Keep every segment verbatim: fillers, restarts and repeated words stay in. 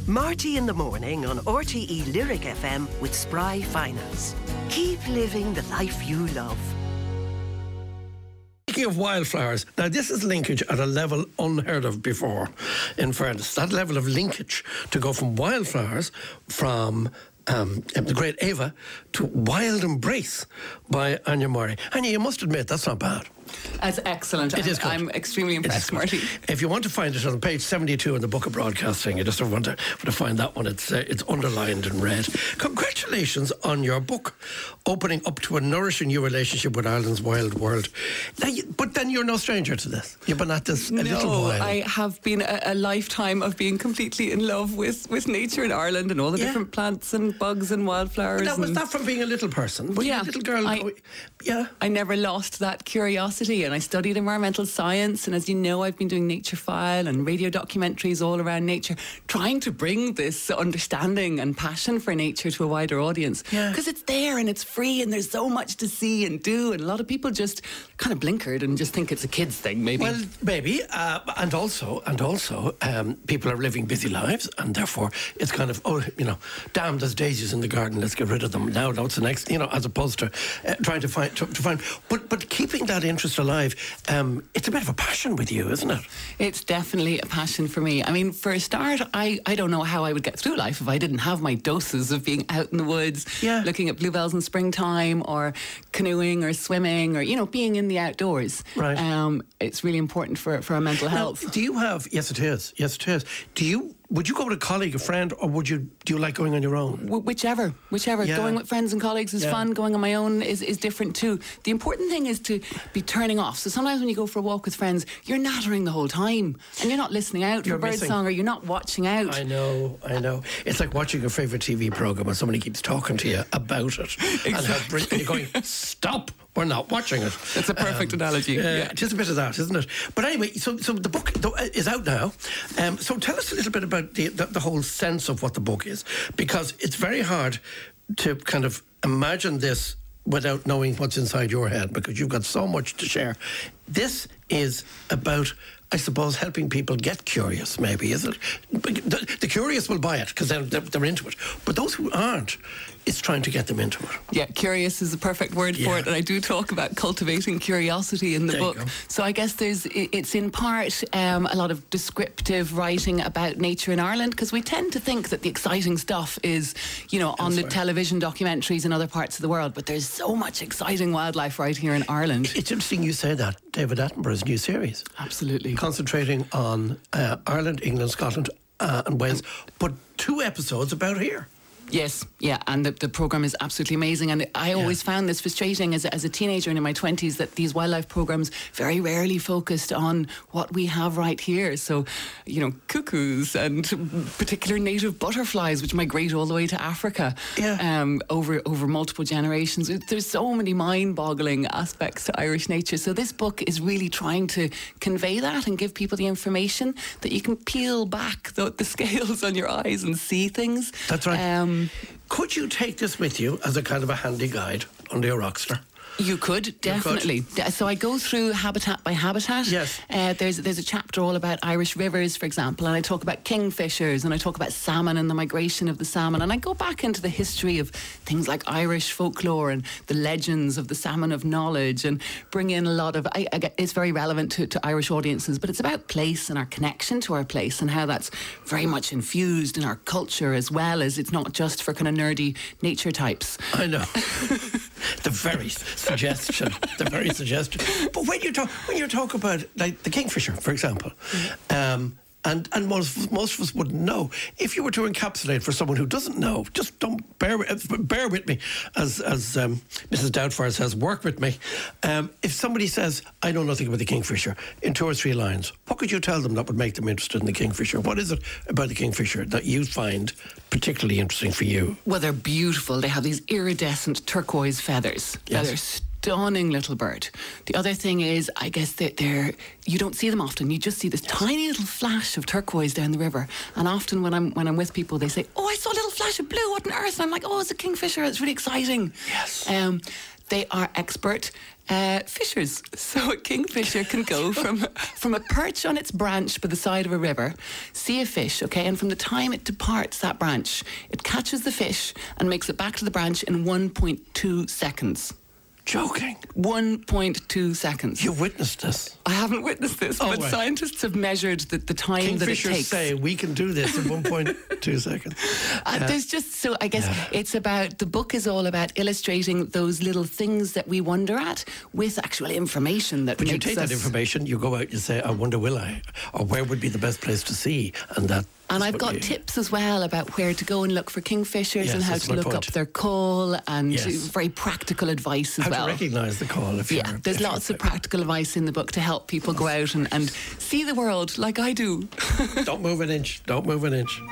Marty in the morning on R T E Lyric F M with Spry Finance. Keep living the life you love. Speaking of wildflowers, now this is linkage at a level unheard of before, in fairness. That level of linkage to go from wildflowers, from um, the great Ava, to Wild Embrace by Anya Murray. Anya, you must admit, that's not bad. That's excellent. It is good. I'm extremely impressed, Marty. If you want to find it on page seventy-two in the Book of Broadcasting, you just want to, want to find that one. It's uh, it's underlined in red. Congratulations on your book, Opening Up to a Nourishing New Relationship with Ireland's Wild World. Now, you, but then you're no stranger to this. You've been at this a no, little while. I have been a, a lifetime of being completely in love with, with nature in Ireland and all the yeah. different plants and bugs and wildflowers. That was that from being a little person? Were yeah, you a little girl? I, yeah. I never lost that curiosity, and I studied environmental science, and as you know, I've been doing Nature File and radio documentaries all around nature, trying to bring this understanding and passion for nature to a wider audience, because yeah. it's there and it's free and there's so much to see and do, and a lot of people just kind of blinkered and just think it's a kid's thing, maybe. Well, maybe, uh, and also, and also, um, people are living busy lives, and therefore it's kind of, oh, you know, damn, there's daisies in the garden, let's get rid of them now. Now it's the next, you know, as opposed to uh, trying to find, to, to find, but but keeping that interest alive. Um, it's a bit of a passion with you, isn't it? It's definitely a passion for me. I mean, for a start, I, I don't know how I would get through life if I didn't have my doses of being out in the woods, yeah. looking at bluebells in springtime, or canoeing or swimming, or, you know, being in the outdoors. Right. Um, it's really important for, for our mental health. Now, do you have, yes it is, yes it is. Do you, would you go with a colleague, a friend, or would you, do you like going on your own? Wh- whichever, whichever. Yeah. Going with friends and colleagues is yeah. fun. Going on my own is, is different too. The important thing is to be turning off. So sometimes when you go for a walk with friends, you're nattering the whole time and you're not listening out you're for birdsong, or you're not watching out. I know, I know. It's like watching your favourite T V programme and somebody keeps talking to you about it. Exactly. And, how br- and you're going, stop, we're not watching it. That's a perfect um, analogy. Uh, yeah. Just a bit of that, isn't it? But anyway, so so the book is out now. Um, so tell us a little bit about the, the, the whole sense of what the book is, because it's very hard to kind of imagine this without knowing what's inside your head, because you've got so much to share. This is about, I suppose, helping people get curious, maybe, is it? The, the curious will buy it because they're, they're, they're into it. But those who aren't, it's trying to get them into it. Yeah, curious is the perfect word yeah. for it. And I do talk about cultivating curiosity in the there book. So I guess there's it's in part um, a lot of descriptive writing about nature in Ireland, because we tend to think that the exciting stuff is, you know, on the television documentaries in other parts of the world. But there's so much exciting wildlife right here in Ireland. It's interesting you say that. David Attenborough's new series. Absolutely. Concentrating on uh, Ireland, England, Scotland uh, and Wales, but two episodes about here. Yes, yeah, and the, the programme is absolutely amazing. And I always yeah. found this frustrating as a, as a teenager and in my twenties, that these wildlife programmes very rarely focused on what we have right here. So, you know, cuckoos and particular native butterflies, which migrate all the way to Africa yeah. um, over, over multiple generations. There's so many mind-boggling aspects to Irish nature. So this book is really trying to convey that and give people the information that you can peel back the, the scales on your eyes and see things. That's right. Um, Could you take this with you as a kind of a handy guide under your rockster? You could, definitely. You could. So I go through habitat by habitat. Yes. Uh, there's there's a chapter all about Irish rivers, for example, and I talk about kingfishers, and I talk about salmon and the migration of the salmon, and I go back into the history of things like Irish folklore and the legends of the salmon of knowledge, and bring in a lot of, I, I get, it's very relevant to, to Irish audiences, but it's about place and our connection to our place and how that's very much infused in our culture, as well as it's not just for kind of nerdy nature types. I know. The very suggestion, the very suggestion. But when you talk, when you talk about like the kingfisher, for example, um, and and most most of us wouldn't know. If you were to encapsulate for someone who doesn't know, just don't bear with, bear with me, as as um, Missus Doubtfire says, work with me. Um, if somebody says, I know nothing about the kingfisher, in two or three lines, what could you tell them that would make them interested in the kingfisher? What is it about the kingfisher that you find particularly interesting for you? Well, they're beautiful. They have these iridescent turquoise feathers. Yes. They're stunning little bird. The other thing is, I guess that they're, you don't see them often. You just see this tiny little flash of turquoise down the river. And often when I'm when I'm with people, they say, "Oh, I saw a little flash of blue, what on earth? And I'm like, oh, it's a kingfisher. It's really exciting. Yes. Um, they are expert uh, fishers. So a kingfisher can go from from a perch on its branch by the side of a river, see a fish, okay, and from the time it departs that branch, it catches the fish and makes it back to the branch in one point two seconds. Joking. one point two seconds. You witnessed this. I haven't witnessed this, Oh, but right. scientists have measured the, the time that it Kingfishers takes. say we can do this in one point two seconds. Uh, there's just so I guess Yeah. it's about the book is all about illustrating those little things that we wonder at with actual information that But you makes take us. that information, you go out, you say, I wonder will I? Or where would be the best place to see? And that. And is I've what got you- tips as well about where to go and look for kingfishers Yes, and how that's to my look point. up their call and Yes. very practical advice as How well. to recognise the call if Yeah, you're. there's if you're lots of playing. practical advice in the book to help people go out and, and see the world like I do. Don't move an inch. Don't move an inch.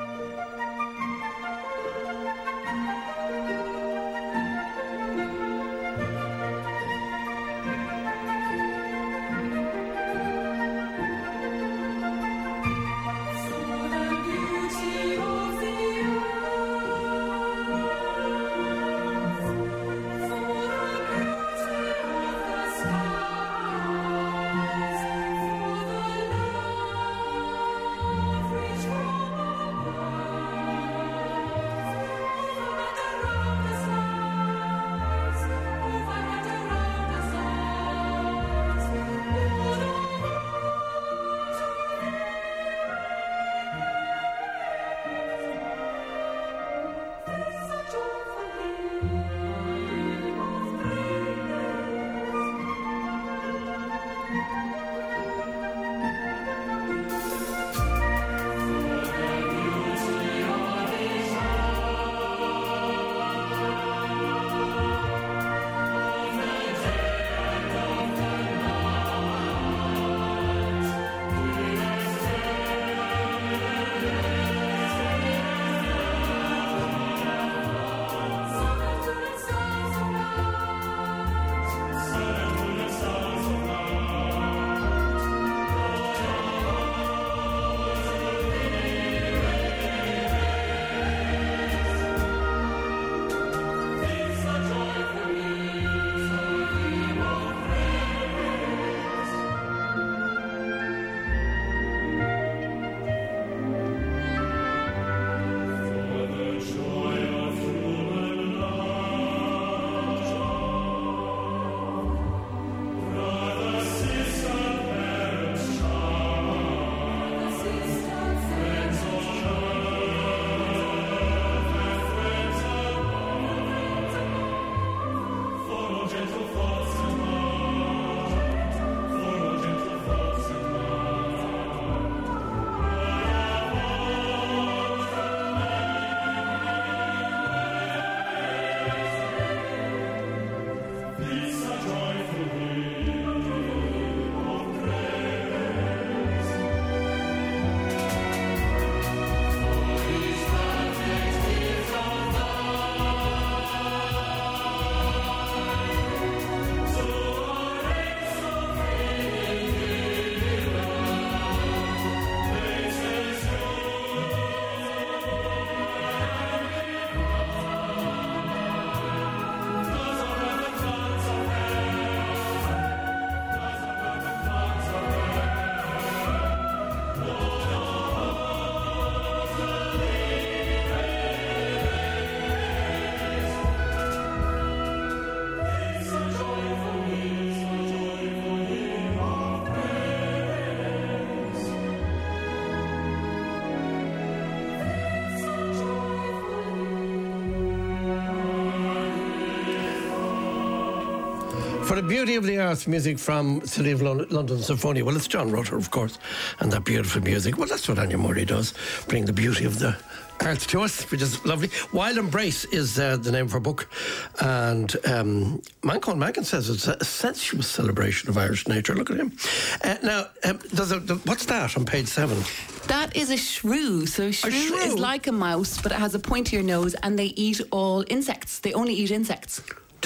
For the beauty of the earth, music from City of Lon- London Symphony. Well, it's John Rutter, of course, and that beautiful music. Well, that's what Anya Murray does, bring the beauty of the earth to us, which is lovely. Wild Embrace is uh, the name of her book, and um, Mancon Mackin says it's a sensuous celebration of Irish nature. Look at him. Uh, now, um, does a, the, what's that on page seven? That is a shrew. So a shrew, shrew? is like a mouse, but it has a pointier nose, and they eat all insects. They only eat insects. Do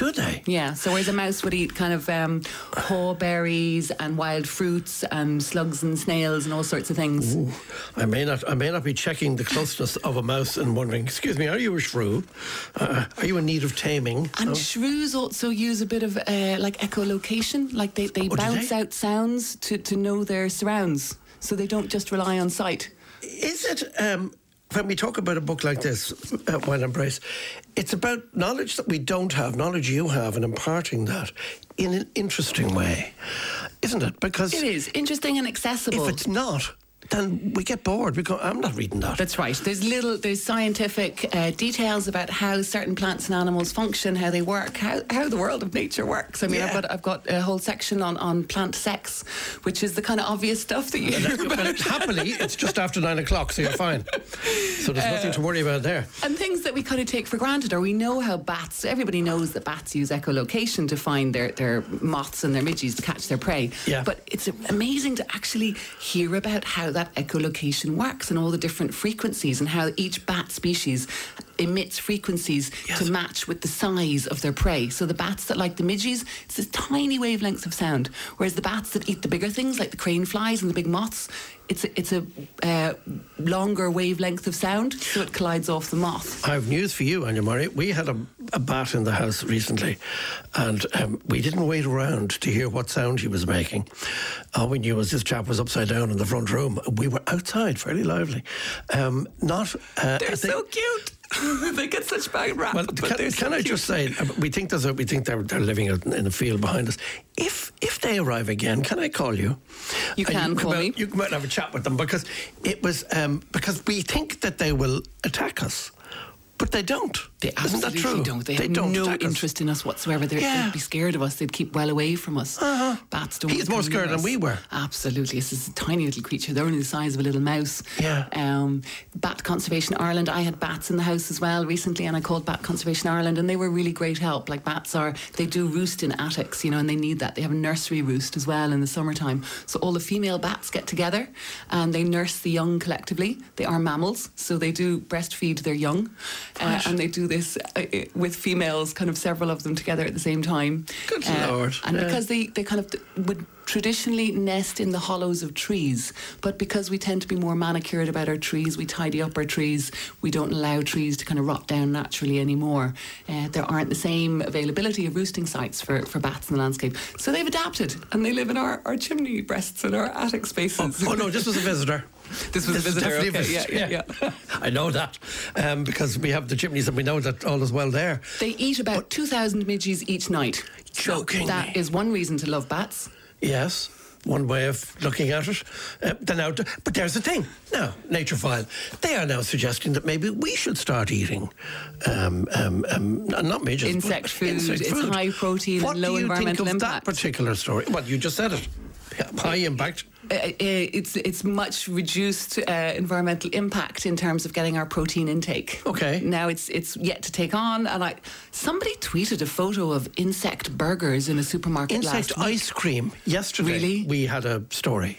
Do they? Yeah, so whereas a mouse would eat kind of um, hawberries and wild fruits and slugs and snails and all sorts of things. Ooh, I may not I may not be checking the closeness of a mouse and wondering, excuse me, are you a shrew? Uh, are you in need of taming? And Oh. shrews also use a bit of uh, like echolocation, like they, they Oh, do bounce they? out sounds to, to know their surrounds, so they don't just rely on sight. Is it, um, when we talk about a book like this, uh, Wild Embrace, it's about knowledge that we don't have, knowledge you have, and imparting that in an interesting way, isn't it? Because It is interesting and accessible. if it's not, then we get bored. We go, I'm not reading that. That's right. There's little, there's scientific uh, details about how certain plants and animals function, how they work, how, how the world of nature works. I mean, Yeah. I've got I've got a whole section on, on plant sex, which is the kind of obvious stuff that you hear Well, about. happily, it's just after nine o'clock, so you're fine. So there's nothing to worry about there. And things that we kind of take for granted, or we know how bats, everybody knows that bats use echolocation to find their, their moths and their midges to catch their prey. Yeah. But it's amazing to actually hear about how that echolocation works and all the different frequencies and how each bat species emits frequencies Yes. to match with the size of their prey. So the bats that like the midges, it's this tiny wavelengths of sound, whereas the bats that eat the bigger things like the crane flies and the big moths, it's a, it's a uh, longer wavelength of sound, so it collides off the moth. I have news for you, Anya Murray. We had a, a bat in the house recently, and um, we didn't wait around to hear what sound he was making. All we knew was this chap was upside down in the front room. We were outside, fairly lively. Um, not. Uh, They're I think- so cute. They get such bad rap. Well, but can, they're so can I cute. just say, uh, we think there's a, we think they're they're living out in the field behind us. If if they arrive again, can I call you? You And can come call out- me. You come out and have a chat with them, because it was um, because we think that they will attack us, but they don't. They Isn't that absolutely true? don't. They, They have don't no attack us. interest in us whatsoever. They're, Yeah. They'd be scared of us. They'd keep well away from us. Uh-huh. Bats don't. He's come more near scared than us. we were. Absolutely. This is a tiny little creature. They're only the size of a little mouse. Yeah. Um, Bat Conservation Ireland. I had bats in the house as well recently, and I called Bat Conservation Ireland, and they were really great help. Like bats are, they do roost in attics, you know, and they need that. They have a nursery roost as well in the summertime. So all the female bats get together, and they nurse the young collectively. They are mammals, so they do breastfeed their young, uh, Right. and they do this uh, with females, kind of several of them together at the same time. Good Uh, Lord. And Yeah. because they, they kind of would traditionally nest in the hollows of trees, but because we tend to be more manicured about our trees, we tidy up our trees, we don't allow trees to kind of rot down naturally anymore. Uh, there aren't the same availability of roosting sites for, for bats in the landscape. So they've adapted, and they live in our, our chimney breasts and our attic spaces. Oh no, this was a visitor. This was a visitor, definitely okay, a visitor. yeah, yeah, yeah. I know that, um, because we have the chimneys and we know that all is well there. They eat about two thousand midges each night. Joking. So that is one reason to love bats. Yes, one way of looking at it. Uh, then out, but there's the thing. Now, Naturefile, they are now suggesting that maybe we should start eating, um, um, um, not midges, but Insect food. insect It's food. high protein and What low do you environmental think of impact. that particular story? Well, you just said it. Yeah, high impact. Uh, uh, it's it's much reduced uh, environmental impact in terms of getting our protein intake. Okay. Now it's it's yet to take on, and I somebody tweeted a photo of insect burgers in a supermarket Insect last week. ice cream. Yesterday, Really? we had a story.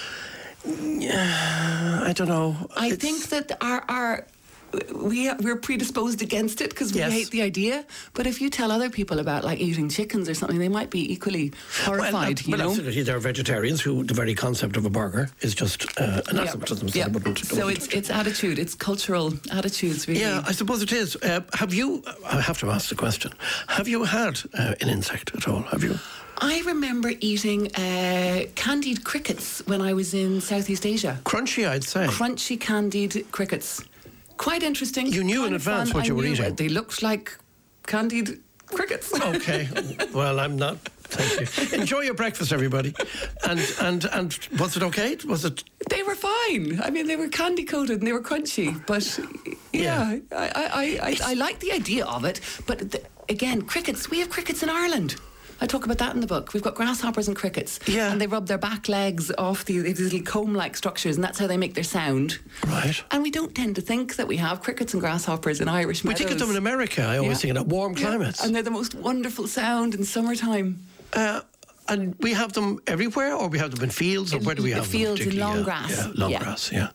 Yeah, I don't know. I It's- think that our our we we're predisposed against it because we Yes. hate the idea. But if you tell other people about like eating chickens or something, they might be equally horrified. Well, you well, know. absolutely. There are vegetarians who the very concept of a burger is just uh, anathema to them. So, Yeah. they wouldn't, they So wouldn't it's it's attitude, it's cultural attitudes, really. Yeah, I suppose it is. Uh, have you, I have to ask the question, have you had uh, an insect at all? Have you? I remember eating uh, candied crickets when I was in Southeast Asia. Crunchy, I'd say. Crunchy candied crickets. Quite interesting. You knew in kind of advance fun. what you I were knew eating. it. They looked like candied crickets. Okay. Well, I'm not. Thank you. Enjoy your breakfast, everybody. And and and was it okay? Was it? They were fine. I mean, they were candy coated and they were crunchy. But yeah, I, I, I, I, I like the idea of it. But the, again, crickets. We have crickets in Ireland. I talk about that in the book. We've got grasshoppers and crickets. Yeah. And they rub their back legs off the, these little comb-like structures, and that's how they make their sound. Right. And we don't tend to think that we have crickets and grasshoppers in Irish We meadows. think of them in America. I always Yeah. think of that warm Yeah. climates. And they're the most wonderful sound in summertime. Uh, And we have them everywhere, or we have them in fields, or where do we In have fields, them? in long yeah, grass. Yeah, long Yeah. grass, yeah.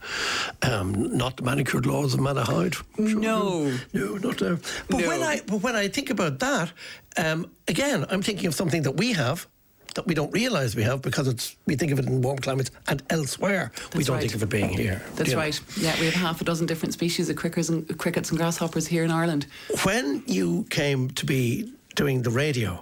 Um, not the manicured lawns of Malahide. No. No, not there. But, No. when I, but when I think about that, um, again, I'm thinking of something that we have that we don't realise we have because it's we think of it in warm climates and elsewhere. we That's don't right. think of it being here. That's you know. right. Yeah, we have half a dozen different species of crickets and, crickets and grasshoppers here in Ireland. When you came to be doing the radio,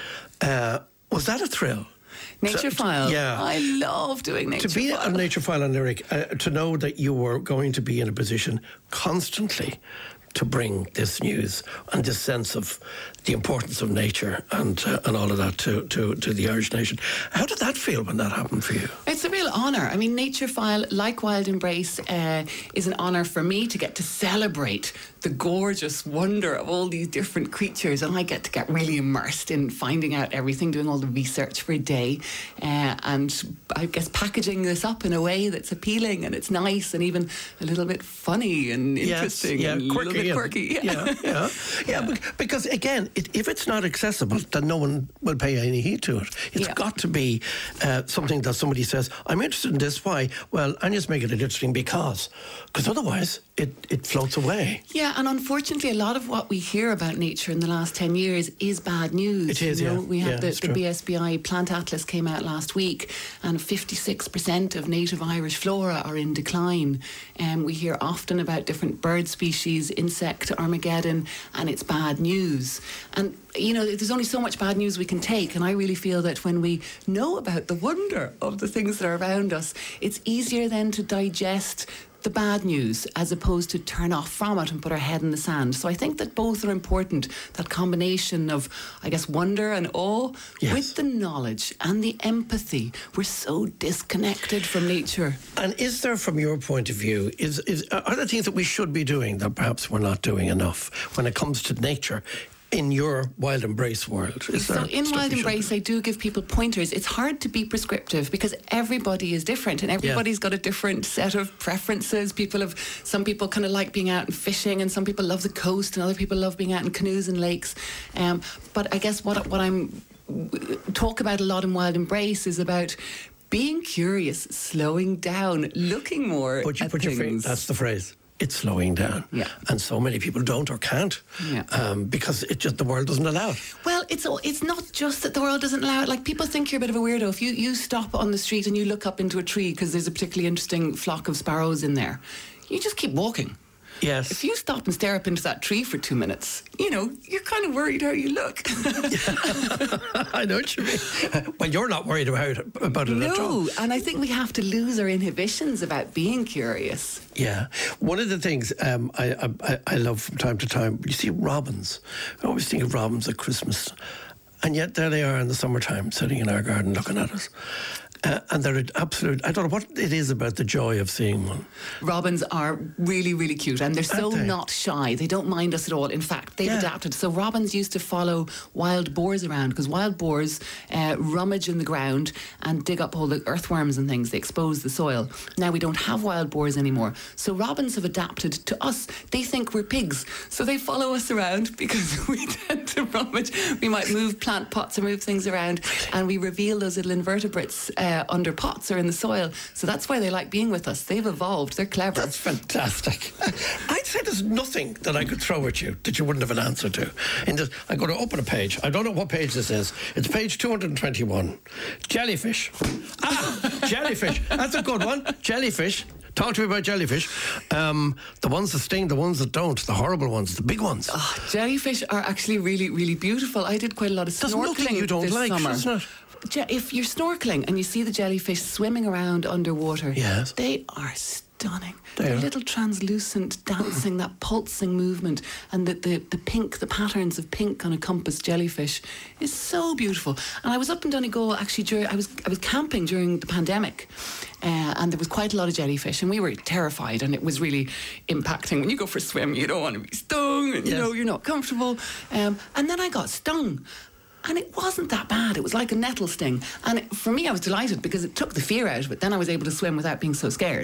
uh, was that a thrill? Nature To- File. yeah. I love doing Nature To be File. a Nature File and Lyric, uh, to know that you were going to be in a position constantly to bring this news and this sense of the importance of nature and uh, and all of that to, to, to the Irish nation. How did that feel when that happened for you? It's a real honour. I mean, Nature File, like Wild Embrace, uh, is an honour for me to get to celebrate the gorgeous wonder of all these different creatures, and I get to get really immersed in finding out everything, doing all the research for a day, uh, and I guess packaging this up in a way that's appealing and it's nice and even a little bit funny and interesting yes, yeah, and a quirky, little bit yeah. quirky. Yeah, yeah, yeah. bec- Because again, it, if it's not accessible, then no one will pay any heed to it. It's Yeah. got to be uh, something that somebody says, "I'm interested in this." Why? Well, I just make it interesting because, because otherwise it it floats away. Yeah, and unfortunately, a lot of what we hear about nature in the last ten years is bad news. It is, you know, yeah. We had Yeah, the, it's the true. B S B I Plant Atlas came out last week, and fifty-six percent of native Irish flora are in decline. And um, we hear often about different bird species, insect Armageddon, and it's bad news. And you know, there's only so much bad news we can take, and I really feel that when we know about the wonder of the things that are around us, it's easier then to digest the bad news as opposed to turn off from it and put our head in the sand. So I think that both are important, that combination of, I guess, wonder and awe Yes. with the knowledge and the empathy. We're so disconnected from nature. And is there, from your point of view, is, is are there things that we should be doing that perhaps we're not doing enough when it comes to nature in your Wild Embrace world? Is So there in stuff Wild we should Embrace, do? I do give people pointers. It's hard to be prescriptive because everybody is different and everybody's got a different set of preferences. People have, some people kind of like being out and fishing, and some people love the coast, and other people love being out in canoes and lakes. Um, but I guess what what I'm talk about a lot in Wild Embrace is about being curious, slowing down, looking more But you at put your things. finger, that's the phrase. It's slowing down. Yeah. And so many people don't or can't. Yeah. Um, because it just the world doesn't allow it. Well, it's all, it's not just that the world doesn't allow it. Like, people think you're a bit of a weirdo. If you, you stop on the street and you look up into a tree because there's a particularly interesting flock of sparrows in there, you just keep walking. Yes. If you stop and stare up into that tree for two minutes, you know, you're kind of worried how you look. I know what you mean. Well, you're not worried about it, about it at all. No, and I think we have to lose our inhibitions about being curious. Yeah. One of the things um, I, I I love from time to time, you see robins. I always think of robins at Christmas. And yet there they are in the summertime, sitting in our garden looking at us. Uh, and they're an absolute, I don't know what it is about the joy of seeing one. Robins are really, really cute, and they're so Aren't they? not shy. They don't mind us at all. In fact, they've Yeah. adapted. So robins used to follow wild boars around because wild boars uh, rummage in the ground and dig up all the earthworms and things. They expose the soil. Now we don't have wild boars anymore. So robins have adapted to us. They think we're pigs. So they follow us around because we tend to rummage. We might move plant pots or move things around, and we reveal those little invertebrates uh, under pots or in the soil. So that's why they like being with us. They've evolved. They're clever. That's fantastic. I'd say there's nothing that I could throw at you that you wouldn't have an answer to. And just, I'm going to open a page. I don't know what page this is. It's page two hundred twenty-one. Jellyfish. Ah, jellyfish. That's a good one. Jellyfish. Talk to me about jellyfish. Um, the ones that sting, the ones that don't, the horrible ones, the big ones. Oh, jellyfish are actually really, really beautiful. I did quite a lot of There's snorkeling nothing you don't this like, summer. isn't it? Je- If you're snorkeling and you see the jellyfish swimming around underwater, Yes. they are stunning. They They're are. little translucent dancing, that pulsing movement, and the, the, the pink, the patterns of pink on a compass jellyfish is so beautiful. And I was up in Donegal actually during, I was I was camping during the pandemic, uh, and there was quite a lot of jellyfish, and we were terrified, and it was really impacting. When you go for a swim, you don't want to be stung, and you Yes. know you're not comfortable. Um, and then I got stung. And it wasn't that bad. It was like a nettle sting. And it, for me, I was delighted because it took the fear out of it. Then I was able to swim without being so scared.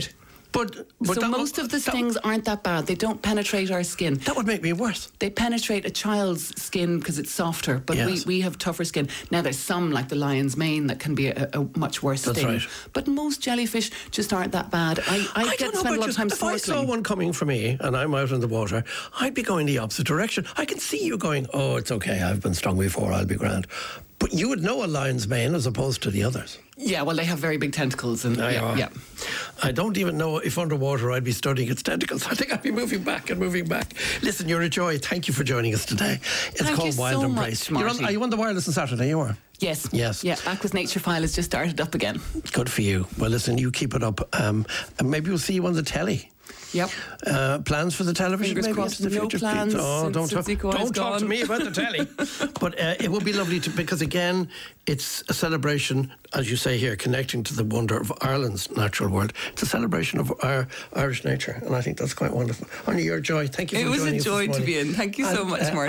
But, but so that most would, of the that, stings aren't that bad. They don't penetrate our skin. That would make me worse. They penetrate a child's skin because it's softer, but Yes. we, we have tougher skin. Now, there's some, like the lion's mane, that can be a, a much worse That's sting. right. But most jellyfish just aren't that bad. I, I, I get don't know spend a about lot you. of time If I saw snorkeling. one coming for me and I'm out in the water, I'd be going the opposite direction. I can see you going, oh, it's okay, I've been stung before, I'll be grand. But you would know a lion's mane as opposed to the others. Yeah, well, they have very big tentacles. and I, yeah, uh, yeah. I don't even know if underwater I'd be studying its tentacles. I think I'd be moving back and moving back. Listen, you're a joy. Thank you for joining us today. It's Thank called you Wild so Embrace. much, You're on, Marty. are you on the wireless on Saturday? You are? Yes. Yes. Yeah, Back with Nature File has just started up again. Good for you. Well, listen, you keep it up. Um, and maybe we'll see you on the telly. Yep. Uh, plans for the television? Fingers maybe crossed, into the no future? plans Oh, since- don't since talk, Eco don't is talk to gone. me about the telly. But uh, it will be lovely to, because again, it's a celebration, as you say here, connecting to the wonder of Ireland's natural world. It's a celebration of our Irish nature, and I think that's quite wonderful. Only your joy. Thank you for It was joining a us this joy to morning. be in. Thank you so And, much, uh, Mark.